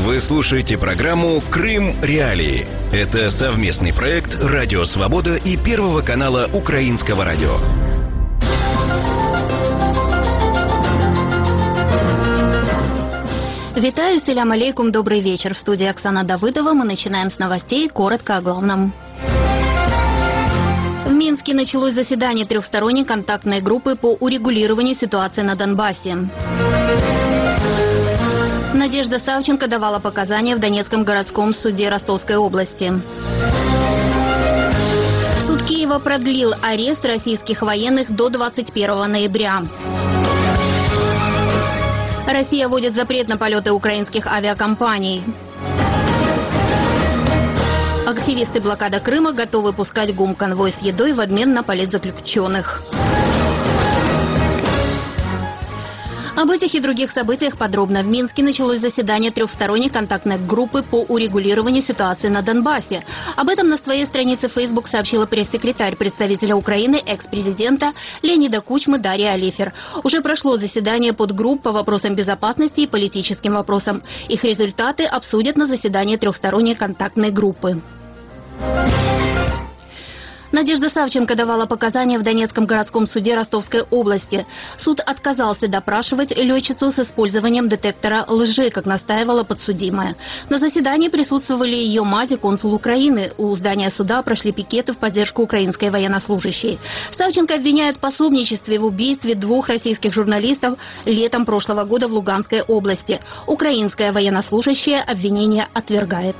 Вы слушаете программу «Крым. Реалии». Это совместный проект «Радио Свобода» и Первого канала Украинского радио. Витаю, селям алейкум, добрый вечер. В студии Оксана Давыдова. Мы начинаем с новостей, коротко о главном. В Минске началось заседание трехсторонней контактной группы по урегулированию ситуации на Донбассе. Надежда Савченко давала показания в Донецком городском суде Ростовской области. Суд Киева продлил арест российских военных до 21 ноября. Россия вводит запрет на полеты украинских авиакомпаний. Активисты блокады Крыма готовы пускать гум-конвой с едой в обмен на политзаключенных. Об этих и других событиях подробно. В Минске началось заседание трехсторонней контактной группы по урегулированию ситуации на Донбассе. Об этом на своей странице Facebook сообщила пресс-секретарь представителя Украины, экс-президента Леонида Кучмы Дарья Алифер. Уже прошло заседание подгрупп по вопросам безопасности и политическим вопросам. Их результаты обсудят на заседании трехсторонней контактной группы. Надежда Савченко давала показания в Донецком городском суде Ростовской области. Суд отказался допрашивать летчицу с использованием детектора лжи, как настаивала подсудимая. На заседании присутствовали ее мать и консул Украины. У здания суда прошли пикеты в поддержку украинской военнослужащей. Савченко обвиняют в пособничестве в убийстве 2 российских журналистов летом прошлого года в Луганской области. Украинская военнослужащая обвинение отвергает.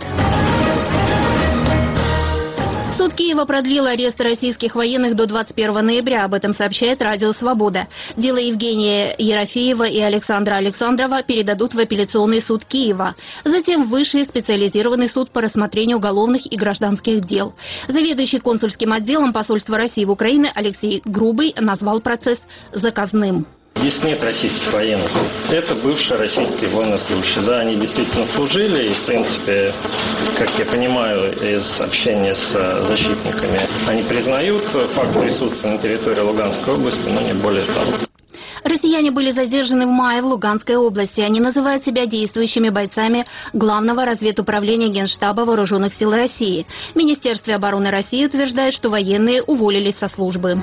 Суд Киева продлил арест российских военных до 21 ноября. Об этом сообщает Радио Свобода. Дело Евгения Ерофеева и Александра Александрова передадут в апелляционный суд Киева. Затем в высший специализированный суд по рассмотрению уголовных и гражданских дел. Заведующий консульским отделом посольства России в Украине Алексей Грубый назвал процесс заказным. Здесь нет российских военных. Это бывшие российские военнослужащие. Да, они действительно служили, и, в принципе, как я понимаю из общения с защитниками, они признают факт присутствия на территории Луганской области, но не более того. Россияне были задержаны в мае в Луганской области. Они называют себя действующими бойцами Главного разведуправления Генштаба Вооруженных сил России. В Министерстве обороны России утверждает, что военные уволились со службы.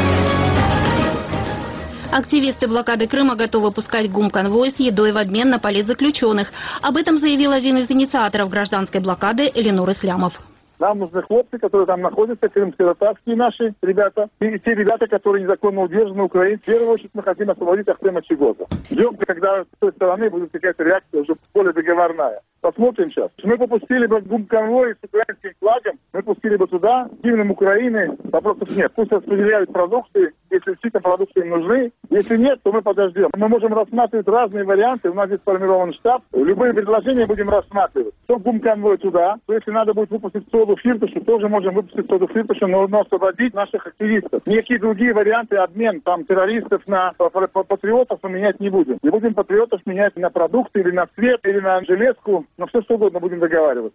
Активисты блокады Крыма готовы пускать гум-конвой с едой в обмен на политзаключенных. Об этом заявил один из инициаторов гражданской блокады Эленор Ислямов. Нам нужны хлопцы, которые там находятся, крымско-татарские наши ребята, и те ребята, которые незаконно удержаны в Украине. В первую очередь мы хотим освободить Ахтема Чигоза. Ждем, когда с той стороны будет какая-то реакция уже более договорная. Посмотрим сейчас. Мы попустили бы гум-конвой с украинским флагом, мы пустили бы туда, гимном Украины, вопросов нет. Пусть распределяют продукты, если действительно продукты им нужны. Если нет, то мы подождем. Мы можем рассматривать разные варианты, у нас здесь сформирован штаб. Любые предложения будем рассматривать. То гум-конвой туда, то если надо будет выпустить соду Фирташу, тоже можем выпустить соду Фирташу, но освободить наших активистов. Никакие другие варианты обмен там террористов на патриотов мы менять не будем. Не будем патриотов менять на продукты, или на цвет, или на железку. Но все что угодно будем договариваться.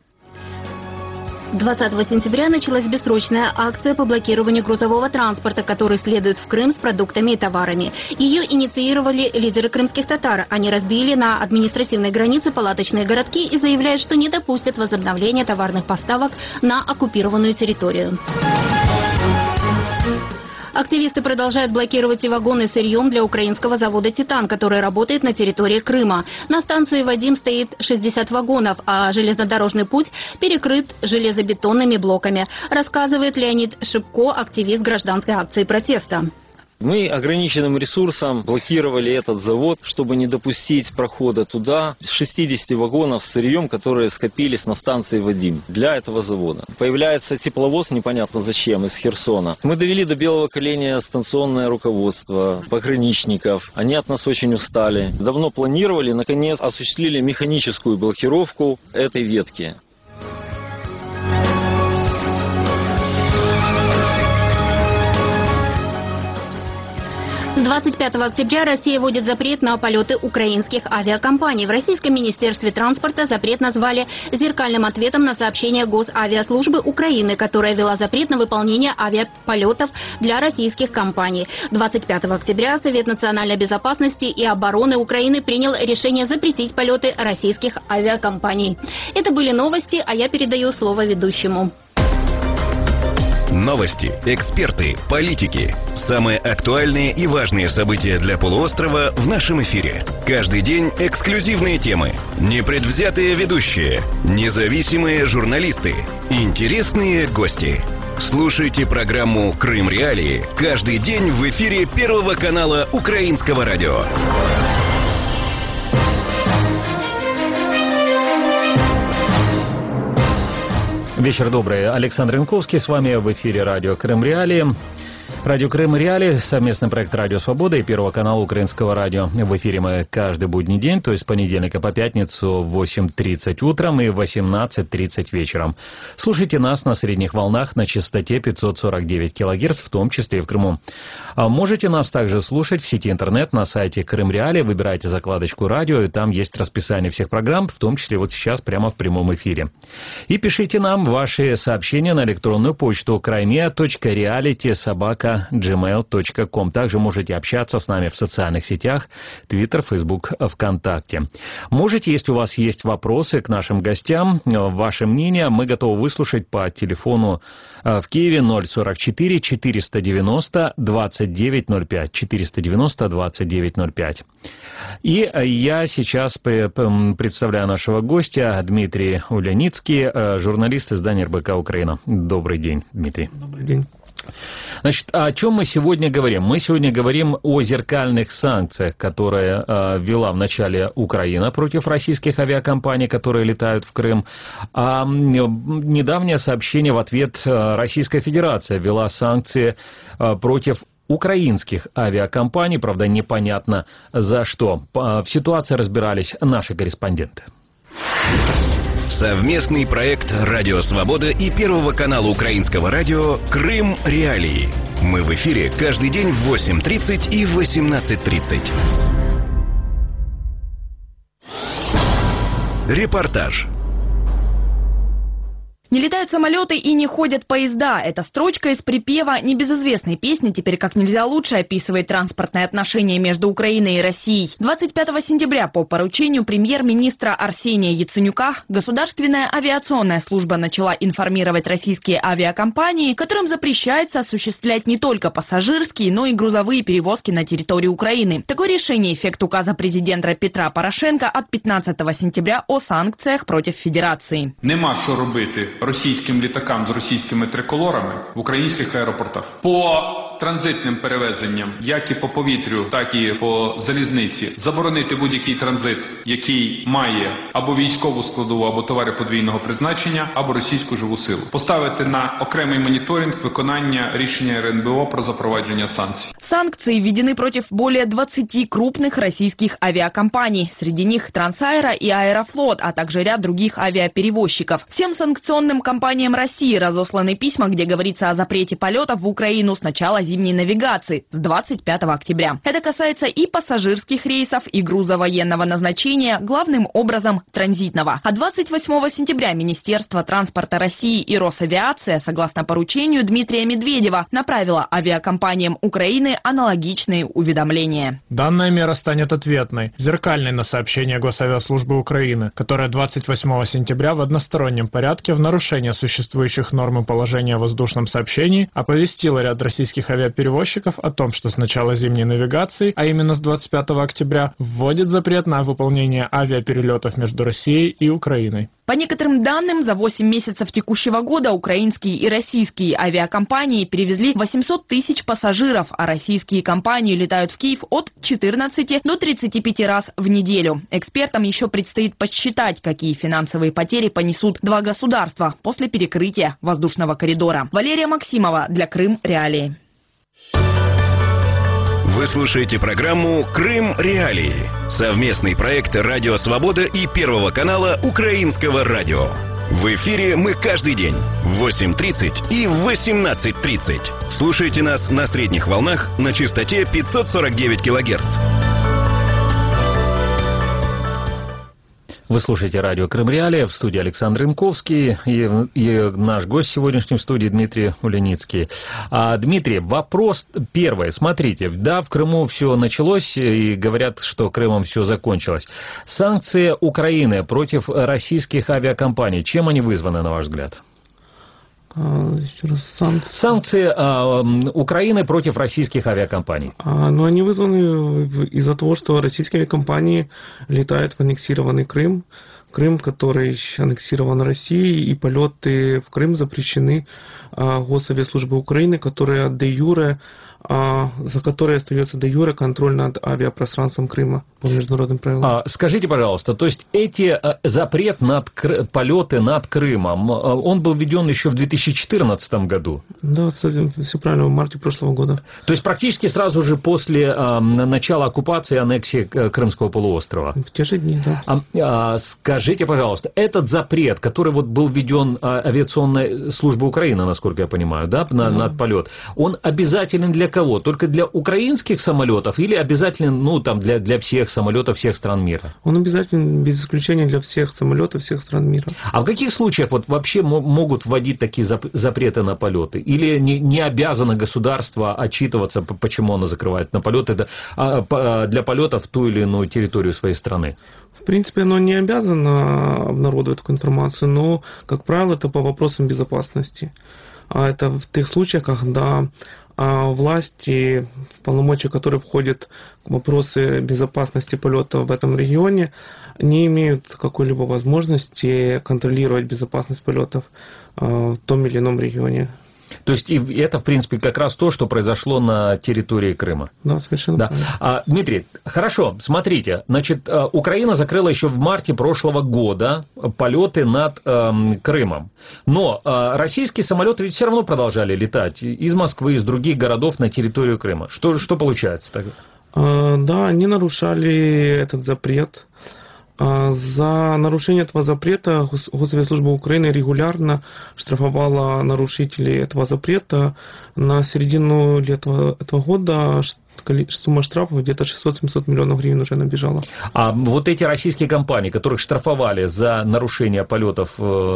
20 сентября началась бессрочная акция по блокированию грузового транспорта, который следует в Крым с продуктами и товарами. Ее инициировали лидеры крымских татар. Они разбили на административной границе палаточные городки и заявляют, что не допустят возобновления товарных поставок на оккупированную территорию. Активисты продолжают блокировать и вагоны с сырьем для украинского завода «Титан», который работает на территории Крыма. На станции «Вадим» стоит 60 вагонов, а железнодорожный путь перекрыт железобетонными блоками, рассказывает Леонид Шипко, активист гражданской акции протеста. Мы ограниченным ресурсом блокировали этот завод, чтобы не допустить прохода туда 60 вагонов с сырьем, которые скопились на станции «Вадим» для этого завода. Появляется тепловоз, непонятно зачем, из Херсона. Мы довели до белого коленя станционное руководство, пограничников. Они от нас очень устали. Давно планировали, наконец осуществили механическую блокировку этой ветки. 25 октября Россия вводит запрет на полеты украинских авиакомпаний. В Российском министерстве транспорта запрет назвали зеркальным ответом на сообщение Госавиаслужбы Украины, которая ввела запрет на выполнение авиаполетов для российских компаний. 25 октября Совет национальной безопасности и обороны Украины принял решение запретить полеты российских авиакомпаний. Это были новости, а я передаю слово ведущему. Новости, эксперты, политики. Самые актуальные и важные события для полуострова в нашем эфире. Каждый день эксклюзивные темы, непредвзятые ведущие, независимые журналисты, интересные гости. Слушайте программу «Крым Реалии» каждый день в эфире Первого канала Украинского радио. Вечер добрый. Александр Янковский с вами в эфире радио «Крым Реалии». Радио «Крым Реалии» — совместный проект «Радио Свобода» и Первого канала Украинского радио. В эфире мы каждый будний день, то есть с понедельника по пятницу в 8:30 утром и в 18:30 вечером. Слушайте нас на средних волнах на частоте 549 кГц, в том числе и в Крыму. Можете нас также слушать в сети интернет на сайте «Крым Реалии». Выбирайте закладочку «Радио», и там есть расписание всех программ, в том числе вот сейчас прямо в прямом эфире. И пишите нам ваши сообщения на электронную почту crimea.reality@gmail.com. Также можете общаться с нами в социальных сетях Twitter, Facebook, ВКонтакте. Можете, если у вас есть вопросы к нашим гостям, ваше мнение, мы готовы выслушать по телефону в Киеве 044 490 2905 490 2905. И я сейчас представляю нашего гостя Дмитрий Уляницкий, журналист издания РБК «Украина». Добрый день, Дмитрий. Добрый день. Значит, о чем мы сегодня говорим? Мы сегодня говорим о зеркальных санкциях, которые ввела в начале Украина против российских авиакомпаний, которые летают в Крым. А недавнее сообщение в ответ: Российская Федерация ввела санкции против украинских авиакомпаний, правда, непонятно за что. В ситуации разбирались наши корреспонденты. Совместный проект «Радио Свобода» и Первого канала Украинского радио «Крым Реалии». Мы в эфире каждый день в 8:30 и 18:30. Репортаж. Не летают самолеты и не ходят поезда. Эта строчка из припева небезызвестной песни теперь как нельзя лучше описывает транспортные отношения между Украиной и Россией. 25 сентября по поручению премьер-министра Арсения Яценюка Государственная авиационная служба начала информировать российские авиакомпании, которым запрещается осуществлять не только пассажирские, но и грузовые перевозки на территории Украины. Такое решение — эффект указа президента Петра Порошенка от 15 сентября о санкциях против Федерации. Нема що робити російським літакам з російськими триколорами в українських аеропортах. По транзитним перевезенням, як і по повітрю, так і по залізниці, заборонити будь-який транзит, який має або військову складову, або товари подвійного призначення, або російську живу силу. Поставити на окремий моніторинг виконання рішення РНБО про запровадження санкций. Санкции введены против более 20 крупных российских авиакомпаний. Среди них Трансаэро и Аэрофлот, а также ряд других авиаперевозчиков. Всем санкционным компаниям России разосланы письма, где говорится о запрете полетов в Украину с начала зимней навигации с 25 октября. Это касается и пассажирских рейсов, и груза военного назначения, главным образом транзитного. А 28 сентября Министерство транспорта России и Росавиация, согласно поручению Дмитрия Медведева, направило авиакомпаниям Украины аналогичные уведомления. Данная мера станет ответной, зеркальной на сообщение Госавиаслужбы Украины, которая 28 сентября в одностороннем порядке в нарушение существующих норм и положения о воздушном сообщении оповестила ряд российских авиаперевозчиков о том, что с начала зимней навигации, а именно с 25 октября, вводит запрет на выполнение авиаперелетов между Россией и Украиной. По некоторым данным, за 8 месяцев текущего года украинские и российские авиакомпании перевезли 800 тысяч пассажиров, а российские компании летают в Киев от 14 до 35 раз в неделю. Экспертам еще предстоит подсчитать, какие финансовые потери понесут два государства после перекрытия воздушного коридора. Валерия Максимова для Крым Реалии. Вы слушаете программу «Крым Реалии». Совместный проект «Радио Свобода» и Первого канала Украинского радио. В эфире мы каждый день в 8:30 и в 18:30. Слушайте нас на средних волнах на частоте 549 кГц. Вы слушаете радио Крым-Реалии, в студии Александр Янковский и наш гость сегодняшний в студии Дмитрий Уляницкий. Дмитрий, вопрос первый. Смотрите, да, в Крыму все началось и говорят, что Крымом все закончилось. Санкции Украины против российских авиакомпаний, чем они вызваны, на ваш взгляд? Еще раз, санкции Украины против российских авиакомпаний. Они вызваны из-за того, что российские авиакомпании летают в аннексированный Крым. Крым, который аннексирован Россией, и полеты в Крым запрещены Госавиаслужбой Украины, которая за которой остается де юре контроль над авиапространством Крыма по международным правилам. Скажите, пожалуйста, то есть запрет над полеты над Крымом, он был введен еще в 2014 году? Да, все правильно, в марте прошлого года. То есть практически сразу же после начала оккупации и аннексии Крымского полуострова? В те же дни, да. Скажите, пожалуйста, этот запрет, который вот был введен авиационной службой Украины, насколько я понимаю, да, над полет, он обязателен для кого? Только для украинских самолетов или обязателен, для всех самолетов всех стран мира? Он обязателен без исключения для всех самолетов всех стран мира. А в каких случаях вот вообще могут вводить такие запреты на полеты? Или не обязано государство отчитываться, почему оно закрывает на полеты для полетов в ту или иную территорию своей страны? В принципе, оно не обязано обнародовать такую информацию, но, как правило, это по вопросам безопасности. А это в тех случаях, когда власти, в полномочия которых входят вопросы безопасности полета в этом регионе, не имеют какой-либо возможности контролировать безопасность полетов в том или ином регионе. То есть и это, в принципе, как раз то, что произошло на территории Крыма. Да, совершенно да. Дмитрий, хорошо, смотрите, значит, Украина закрыла еще в марте прошлого года полеты над Крымом. Но российские самолеты ведь все равно продолжали летать из Москвы, из других городов на территорию Крыма. Что получается тогда? Да, они нарушали этот запрет. За нарушение этого запрета Госавиаслужба Украины регулярно штрафовала нарушителей этого запрета. На середину этого года сумма штрафов где-то 600-700 миллионов гривен уже набежала. А вот эти российские компании, которых штрафовали за нарушение полетов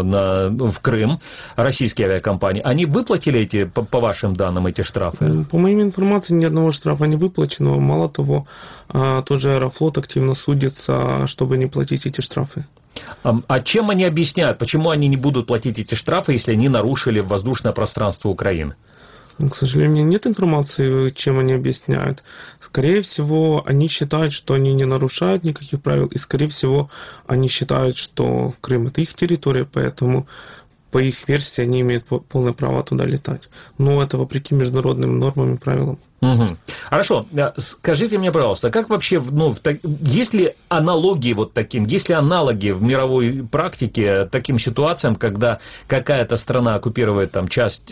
в Крым, российские авиакомпании, они выплатили по вашим данным, эти штрафы? По моей информации, ни одного штрафа не выплачено. Мало того, тот же Аэрофлот активно судится, чтобы не платить эти штрафы. А чем они объясняют, почему они не будут платить эти штрафы, если они нарушили воздушное пространство Украины? К сожалению, у меня нет информации, чем они объясняют. Скорее всего, они считают, что они не нарушают никаких правил, и, скорее всего, они считают, что Крым – это их территория, поэтому, по их версии, они имеют полное право туда летать. Но это вопреки международным нормам и правилам. Угу. Хорошо, скажите мне, пожалуйста, как вообще, есть ли аналогии вот таким, есть ли аналоги в мировой практике таким ситуациям, когда какая-то страна оккупирует там часть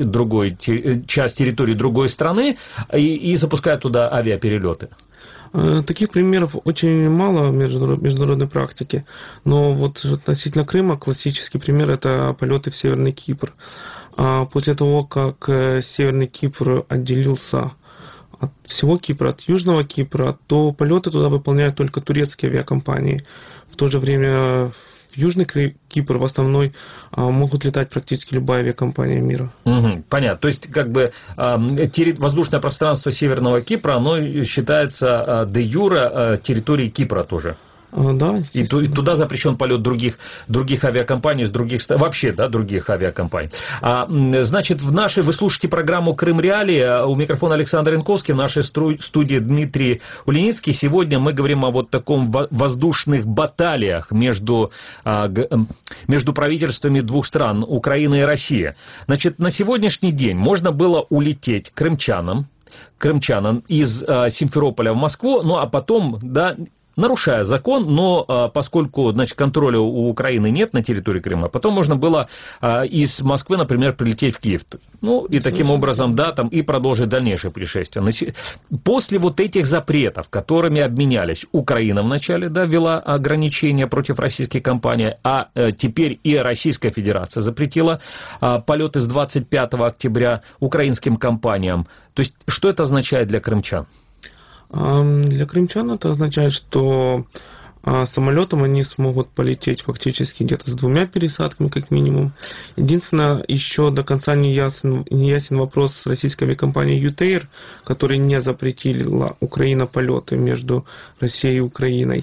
территории другой страны и запускает туда авиаперелеты? Таких примеров очень мало в международной практике, но вот относительно Крыма классический пример – это полеты в Северный Кипр. После того, как Северный Кипр отделился от всего Кипра, от Южного Кипра, то полеты туда выполняют только турецкие авиакомпании. В то же время в Южный Кипр в основной могут летать практически любая авиакомпания мира. Угу, понятно. То есть, как бы воздушное пространство Северного Кипра, оно считается де юре территорией Кипра тоже. Да, и туда запрещен полет других авиакомпаний, вообще, да, других авиакомпаний. Значит, вы слушаете программу «Крым-Реалии». У микрофона Александр Янковский, в нашей студии Дмитрий Уляницкий. Сегодня мы говорим о вот таком воздушных баталиях между правительствами двух стран, Украины и России. Значит, на сегодняшний день можно было улететь крымчанам из Симферополя в Москву, ну а потом, да, нарушая закон, но поскольку, значит, контроля у Украины нет на территории Крыма, потом можно было из Москвы, например, прилететь в Киев. Ну, и таким образом, да, там и продолжить дальнейшее путешествие. После вот этих запретов, которыми обменялись, Украина вначале, да, ввела ограничения против российских компаний, а теперь и Российская Федерация запретила полеты с 25 октября украинским компаниям. То есть, что это означает для крымчан? Для крымчан это означает, что самолетом они смогут полететь фактически где-то с 2 пересадками, как минимум. Единственное, еще до конца не ясен вопрос с российской авиакомпанией UTair, которая не запретила Украина полеты между Россией и Украиной.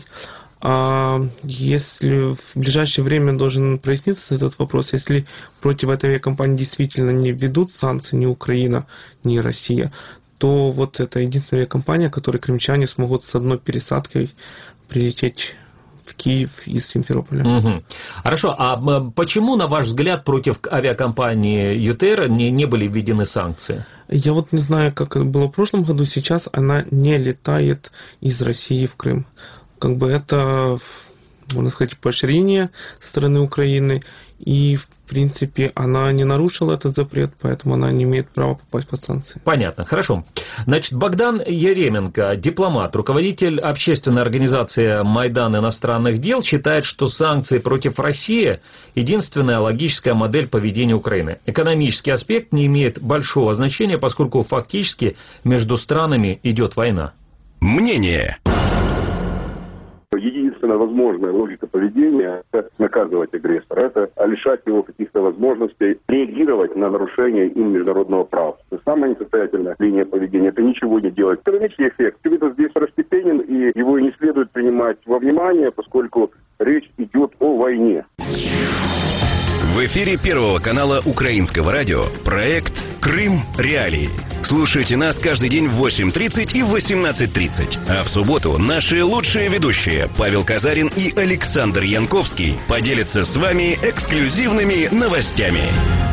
Если в ближайшее время должен проясниться этот вопрос, если против этой авиакомпании действительно не введут санкции ни Украина, ни Россия, то вот это единственная авиакомпания, которой крымчане смогут с одной пересадкой прилететь в Киев из Симферополя. Угу. Хорошо, а почему, на ваш взгляд, против авиакомпании UTair не были введены санкции? Я вот не знаю, как это было в прошлом году, сейчас она не летает из России в Крым. Как бы это, можно сказать, поощрение со стороны Украины, и, в принципе, она не нарушила этот запрет, поэтому она не имеет права попасть под санкции. Понятно, хорошо. Значит, Богдан Еременко, дипломат, руководитель общественной организации «Майдан иностранных дел», считает, что санкции против России – единственная логическая модель поведения Украины. Экономический аспект не имеет большого значения, поскольку фактически между странами идет война. Мнение. Единственная возможная логика поведения – это наказывать агрессора, это лишать его каких-то возможностей реагировать на нарушение им международного права. Самая несостоятельная линия поведения – это ничего не делать. Экономический эффект здесь второстепенен, и его не следует принимать во внимание, поскольку речь идет о войне. В эфире Первого канала Украинского радио проект «Крым. Реалии». Слушайте нас каждый день в 8:30 и в 18:30. А в субботу наши лучшие ведущие Павел Казарин и Александр Янковский поделятся с вами эксклюзивными новостями.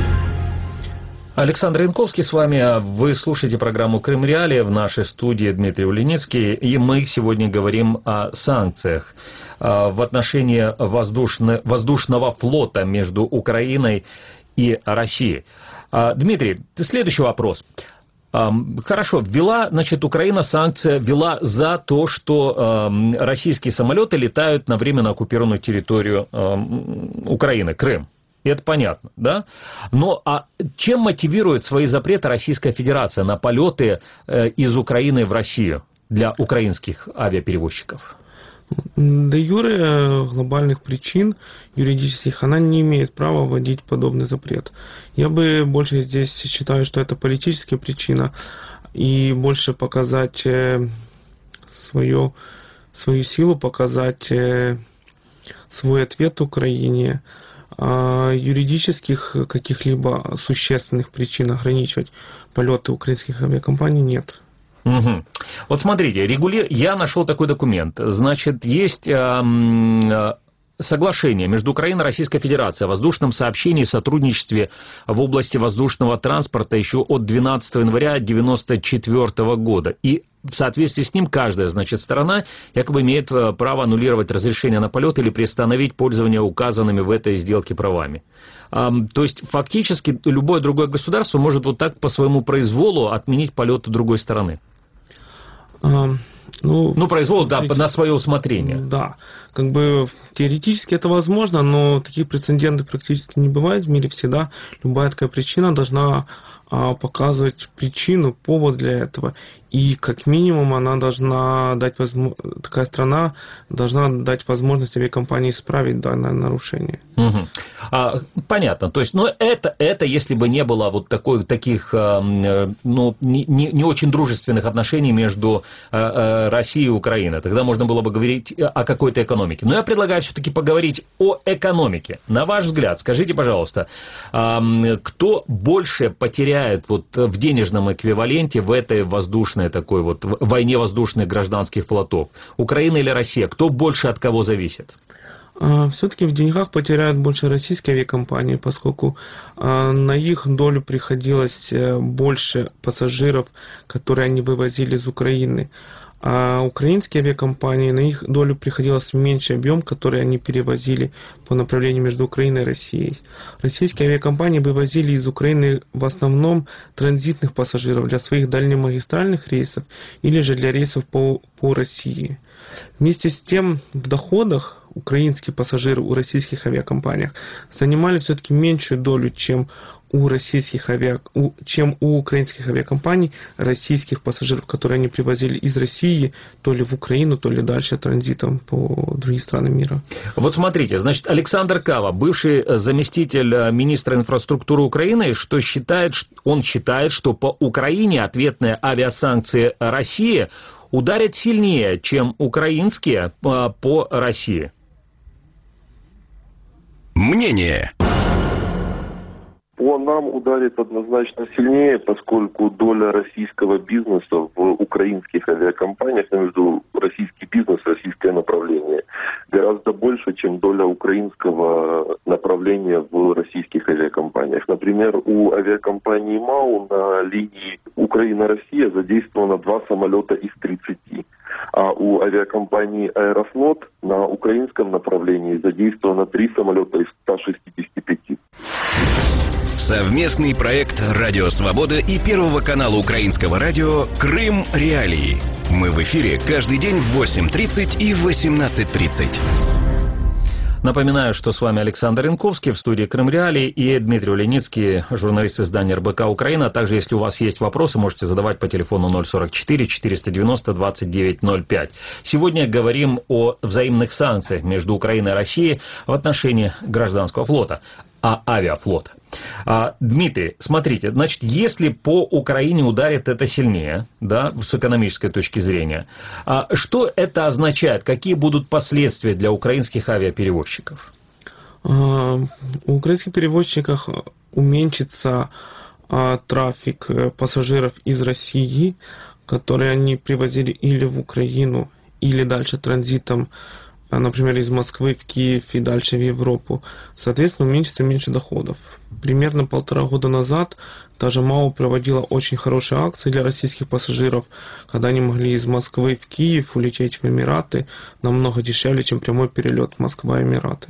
Александр Янковский с вами. Вы слушаете программу «Крым. Реалии». В нашей студии Дмитрий Улиницкий. И мы сегодня говорим о санкциях в отношении воздушного флота между Украиной и Россией. Дмитрий, следующий вопрос. Хорошо, ввела, значит, Украина санкции, ввела за то, что российские самолеты летают на временно оккупированную территорию Украины, Крым. И это понятно, да? Но чем мотивирует свои запреты Российская Федерация на полеты из Украины в Россию для украинских авиаперевозчиков? Де юре глобальных причин юридических она не имеет права вводить подобный запрет. Я бы больше здесь считаю, что это политическая причина, и больше показать свою силу, показать свой ответ Украине. Юридических каких-либо существенных причин ограничивать полеты украинских авиакомпаний нет. Угу. Вот смотрите, я нашел такой документ. Значит, есть соглашение между Украиной и Российской Федерацией о воздушном сообщении и сотрудничестве в области воздушного транспорта еще от 12 января 1994 года. И в соответствии с ним каждая, значит, сторона якобы имеет право аннулировать разрешение на полет или приостановить пользование указанными в этой сделке правами. То есть фактически любое другое государство может вот так по своему произволу отменить полеты другой стороны. Произвол, да, на свое усмотрение. Да, как бы теоретически это возможно, но таких прецедентов практически не бывает в мире всегда. Любая такая причина должна показывать причину, повод для этого. И как минимум она должна дать такая страна должна дать возможность авиакомпании исправить данное нарушение. Угу. Понятно. То есть, это если бы не было вот таких не очень дружественных отношений между Россией и Украиной. Тогда можно было бы говорить о какой-то экономике. Но я предлагаю все-таки поговорить о экономике. На ваш взгляд, скажите, пожалуйста, кто больше потеряет вот в денежном эквиваленте в этой воздушной такой вот войне воздушных гражданских флотов? Украина или Россия? Кто больше от кого зависит? Все-таки в деньгах потеряют больше российские авиакомпании, поскольку на их долю приходилось больше пассажиров, которые они вывозили из Украины. А украинские авиакомпании, на их долю приходилось меньший объем, который они перевозили по направлению между Украиной и Россией. Российские авиакомпании вывозили из Украины в основном транзитных пассажиров для своих дальнемагистральных рейсов или же для рейсов по России. Вместе с тем, в доходах украинские пассажиры у российских авиакомпаний занимали все-таки меньшую долю, чем у украинских авиакомпаний российских пассажиров, которые они привозили из России то ли в Украину, то ли дальше транзитом по другим странам мира. Вот смотрите, значит, Александр Кава, бывший заместитель министра инфраструктуры Украины, он считает, что по Украине ответные авиасанкции России ударят сильнее, чем украинские по России. Мнение. По нам ударит однозначно сильнее, поскольку доля российского бизнеса в украинских авиакомпаниях, между российский бизнес, российское направление, гораздо больше, чем доля украинского направления в российских авиакомпаниях. Например, у авиакомпании МАУ на линии Украина-Россия задействовано 2 самолета из 30. А у авиакомпании «Аэрофлот» на украинском направлении задействовано 3 самолета из 165. Совместный проект «Радио Свобода» и Первого канала Украинского радио «Крым Реалии». Мы в эфире каждый день в 8:30 и 18:30. Напоминаю, что с вами Александр Янковский в студии «Крым Реалии» и Дмитрий Уленицкий, журналист издания РБК Украина. Также, если у вас есть вопросы, можете задавать по телефону 044 490 2905. Сегодня говорим о взаимных санкциях между Украиной и Россией в отношении гражданского флота, авиафлота. Дмитрий, смотрите, значит, если по Украине ударит это сильнее, да, с экономической точки зрения, что это означает? Какие будут последствия для украинских авиаперевозчиков? У украинских перевозчиков уменьшится трафик пассажиров из России, которые они привозили или в Украину, или дальше транзитом, например, из Москвы в Киев и дальше в Европу. Соответственно, уменьшится меньше доходов. Примерно 1,5 года назад даже МАУ проводила очень хорошие акции для российских пассажиров, когда они могли из Москвы в Киев улететь в Эмираты намного дешевле, чем прямой перелет Москва-Эмираты.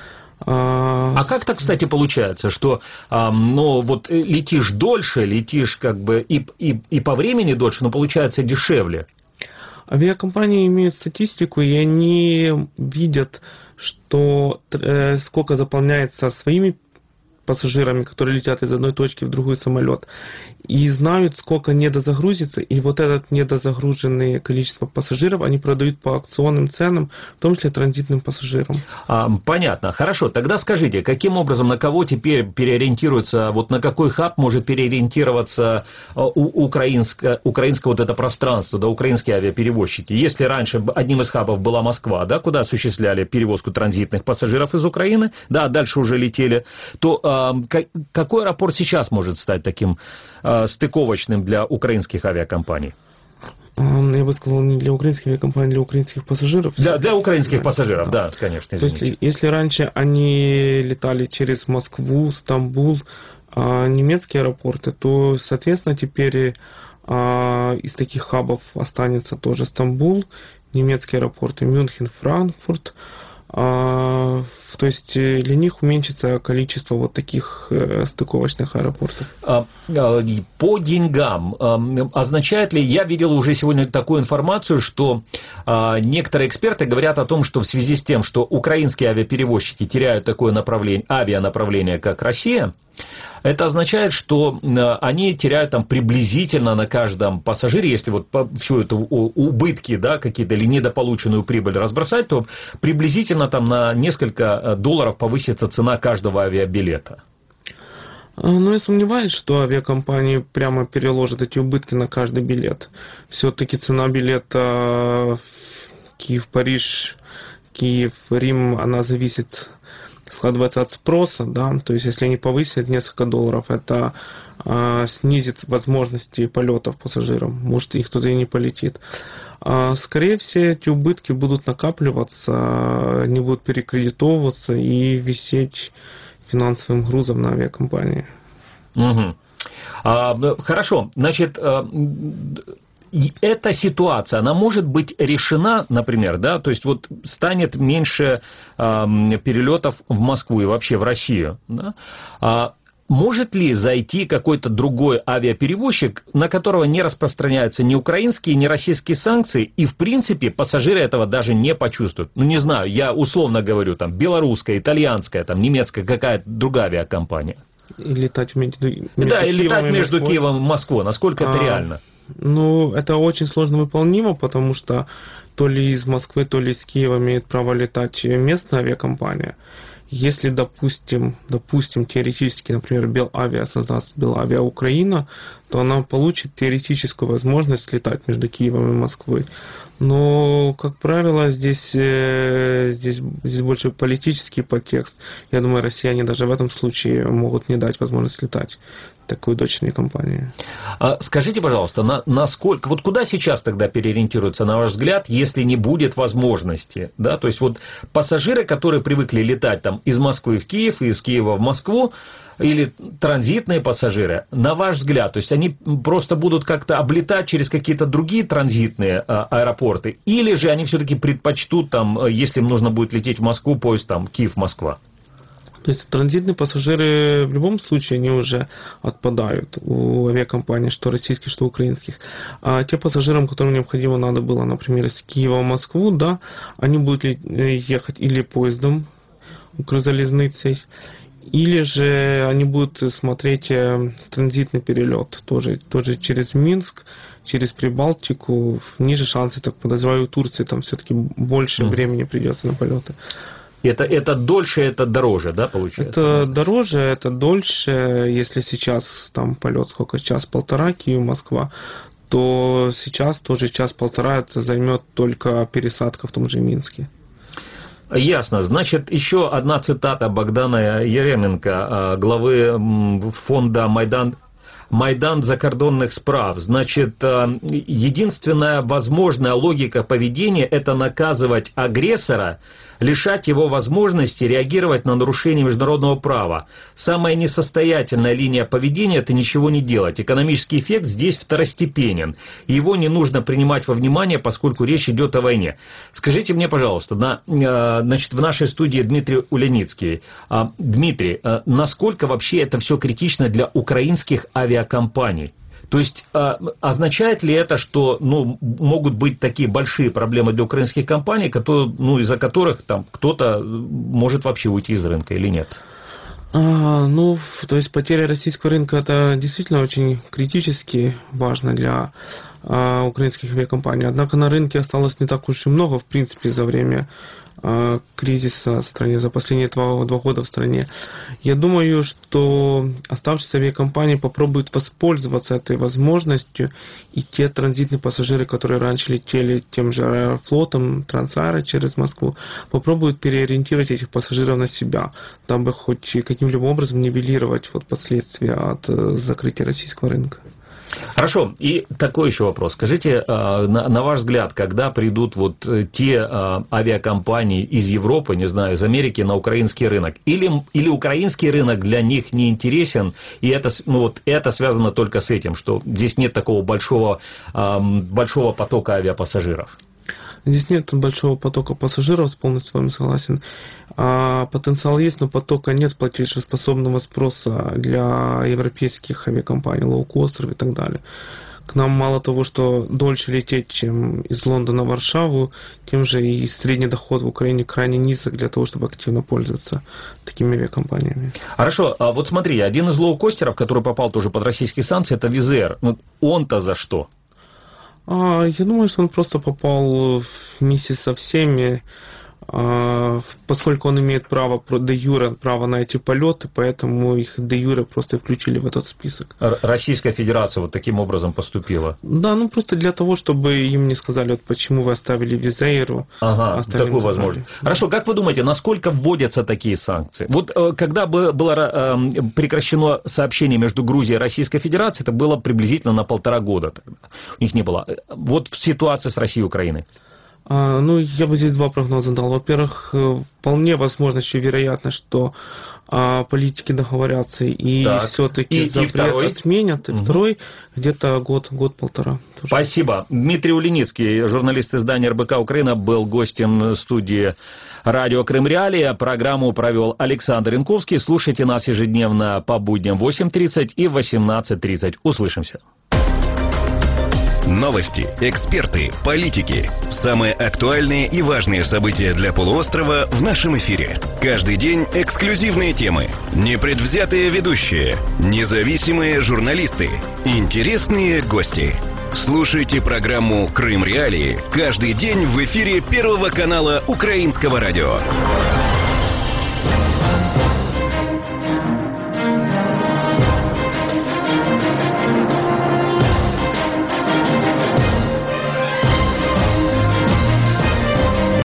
А как так, кстати, получается, что вот летишь дольше, летишь как бы и по времени дольше, но получается дешевле? Авиакомпании имеют статистику, и они видят, что сколько заполняется своими пассажирами, которые летят из одной точки в другой самолет, и знают, сколько недозагрузится, и вот это недозагруженное количество пассажиров они продают по аукционным ценам, в том числе транзитным пассажирам. Понятно. Хорошо. Тогда скажите, каким образом, на кого теперь переориентируется, вот на какой хаб может переориентироваться украинское вот это пространство, да, украинские авиаперевозчики? Если раньше одним из хабов была Москва, да, куда осуществляли перевозку транзитных пассажиров из Украины, да, дальше уже летели, то какой аэропорт сейчас может стать таким стыковочным для украинских авиакомпаний? Я бы сказал, не для украинских авиакомпаний, для украинских пассажиров. Для украинских пассажиров, да, конечно, извините. То есть, если раньше они летали через Москву, Стамбул, немецкие аэропорты, то, соответственно, теперь из таких хабов останется тоже Стамбул, немецкие аэропорты, Мюнхен, Франкфурт. То есть для них уменьшится количество вот таких стыковочных аэропортов. По деньгам, означает ли, я видел уже сегодня такую информацию, что некоторые эксперты говорят о том, что в связи с тем, что украинские авиаперевозчики теряют такое авианаправление, как Россия, это означает, что они теряют там приблизительно на каждом пассажире, если вот всю эту убытки, да, какие-то или недополученную прибыль разбросать, то приблизительно там на несколько долларов повысится цена каждого авиабилета. Ну, я сомневаюсь, что авиакомпании прямо переложат эти убытки на каждый билет. Все-таки цена билета Киев-Париж, Киев-Рим, она складывается от спроса, да, то есть если они повысят несколько долларов, это снизит возможности полетов пассажирам, может их туда и не полетит. Скорее все эти убытки будут накапливаться, они будут перекредитовываться и висеть финансовым грузом на авиакомпании. Угу. Хорошо, значит, эта ситуация, она может быть решена, например, да, то есть вот станет меньше перелетов в Москву и вообще в Россию, да? Может ли зайти какой-то другой авиаперевозчик, на которого не распространяются ни украинские, ни российские санкции, и, в принципе, пассажиры этого даже не почувствуют? Ну, не знаю, я условно говорю, там, белорусская, итальянская, там, немецкая, какая-то другая авиакомпания. И летать между да, и летать между Киевом и Москвой. Насколько это реально? Ну, это очень сложно выполнимо, потому что то ли из Москвы, то ли из Киева имеет право летать местная авиакомпания. Если, допустим, теоретически, например, Белавиа создаст Белавиа Украина, то она получит теоретическую возможность летать между Киевом и Москвой. Но, как правило, здесь больше политический подтекст. Я думаю, россияне даже в этом случае могут не дать возможность летать такой дочерней компании. Скажите, пожалуйста, насколько, вот куда сейчас тогда переориентируются, на ваш взгляд, если не будет возможности? Да? То есть вот пассажиры, которые привыкли летать там из Москвы в Киев и из Киева в Москву, или транзитные пассажиры, на ваш взгляд, то есть они просто будут как-то облетать через какие-то другие транзитные аэропорты, или же они все-таки предпочтут, там, если им нужно будет лететь в Москву, поезд там Киев-Москва? То есть транзитные пассажиры в любом случае, они уже отпадают у авиакомпаний, что российских, что украинских. А те пассажирам, которым необходимо надо было, например, из Киева в Москву, да, они будут ехать или поездом, Укрзалезницей, или же они будут смотреть транзитный перелет, тоже через Минск, через Прибалтику. Ниже шансы, так подозреваю, у Турции там все-таки больше времени придется на полеты. Это дольше, это дороже, да, получается? Это дороже, это дольше. Если сейчас там полет сколько, час-полтора Киев-Москва, то сейчас тоже час-полтора это займет только пересадка в том же Минске. Ясно. Значит, еще одна цитата Богдана Еременко, главы фонда «Майдан закордонных справ». Значит, единственная возможная логика поведения – это наказывать агрессора, лишать его возможности реагировать на нарушение международного права. Самая несостоятельная линия поведения – это ничего не делать. Экономический эффект здесь второстепенен. И его не нужно принимать во внимание, поскольку речь идет о войне. Скажите мне, пожалуйста, значит, в нашей студии Дмитрий Уляницкий. Дмитрий, насколько вообще это все критично для украинских авиакомпаний? То есть означает ли это, что могут быть такие большие проблемы для украинских компаний, из-за которых там кто-то может вообще уйти из рынка или нет? То есть потеря российского рынка это действительно очень критически важно для украинских авиакомпаний. Однако на рынке осталось не так уж и много, в принципе, за время кризиса в стране, за последние 2 года в стране. Я думаю, что оставшиеся авиакомпании попробуют воспользоваться этой возможностью, и те транзитные пассажиры, которые раньше летели тем же Аэрофлотом, Трансаэро через Москву, попробуют переориентировать этих пассажиров на себя, дабы хоть каким-либо образом нивелировать последствия от закрытия российского рынка. Хорошо, и такой еще вопрос. Скажите, на ваш взгляд, когда придут вот те авиакомпании из Европы, не знаю, из Америки на украинский рынок, или украинский рынок для них не интересен, и это связано только с этим, что здесь нет такого большого потока авиапассажиров? Здесь нет большого потока пассажиров, полностью с вами согласен. Потенциал есть, но потока нет платежеспособного спроса для европейских авиакомпаний, лоукостеров и так далее. К нам мало того, что дольше лететь, чем из Лондона в Варшаву, тем же и средний доход в Украине крайне низок для того, чтобы активно пользоваться такими авиакомпаниями. Хорошо, вот смотри, один из лоукостеров, который попал тоже под российские санкции, это Визер. Он-то за что? Я думаю, что он просто попал вместе со всеми, поскольку он имеет право де юре право на эти полеты, поэтому их де юре просто включили в этот список. Российская Федерация вот таким образом поступила? Да, просто для того, чтобы им не сказали, почему вы оставили Визейру. Такую возможность. Хорошо, как вы думаете, насколько вводятся такие санкции? Вот когда было прекращено сообщение между Грузией и Российской Федерацией, это было приблизительно на 1,5 года тогда. У них не было. Вот в ситуации с Россией и Украиной. Я бы здесь два прогноза дал. Во-первых, вполне возможно, еще вероятно, что политики договорятся и все-таки запрет отменят. И второй где-то год-полтора. Спасибо. Дмитрий Улиницкий, журналист издания РБК Украина, был гостем студии радио Крым Реалии. Программу провел Александр Янковский. Слушайте нас ежедневно по будням в 8:30 и в 18:30. Услышимся. Новости, эксперты, политики. Самые актуальные и важные события для полуострова в нашем эфире. Каждый день эксклюзивные темы, непредвзятые ведущие, независимые журналисты, интересные гости. Слушайте программу «Крым Реалии» каждый день в эфире Первого канала Украинского радио.